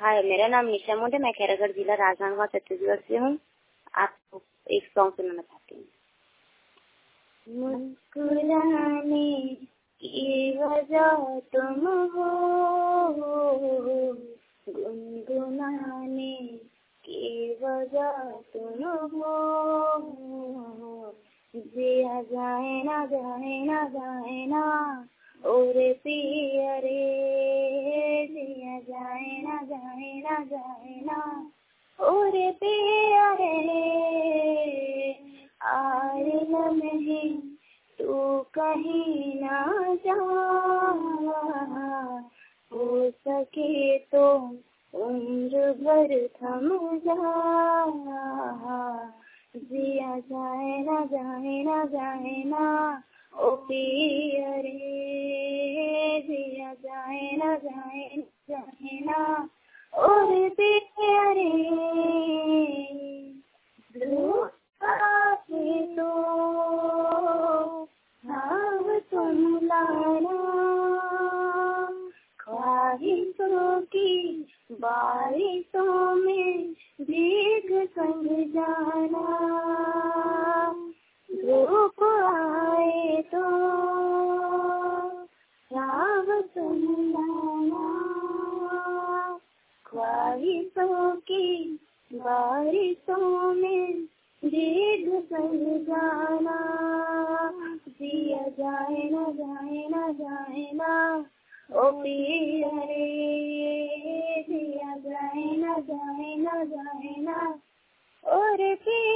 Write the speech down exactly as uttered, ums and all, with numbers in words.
हाय, मेरा नाम निशा मोड है। मैं खैरागढ़ जिला राजनांदगांव छत्तीसगढ़ से हूँ। आपको एक सॉन्ग सुनाना चाहती हूँ। मुस्कुराने की वजह तुम हो, गुनगुनाने की वजह तुम हो, जिया जाए ना जाए ना जाए ना और पिया रे, जिया जाए ना जाए ना जाए ना और पिया रे, आए नहीं तू कहीं ना जा, हो सके तो उम्र भर थम जा, जिया जाए ना जाए ना जाए ना ओ पिया रे, जिया जाए ना जाए ना जाए ना और पिया रे, तो भाव तुम लाना, ख्वाहिशों की बारिशों में भीग संग जाना, धूप आए तो भाव तुम लाना, ख्वाहिशों की बारिशों में भीग संग जाना, जिया जाए ना जाए ना जाए ना ओ पिया रे, जिया जाए ना जाए ना जाए ना और पिया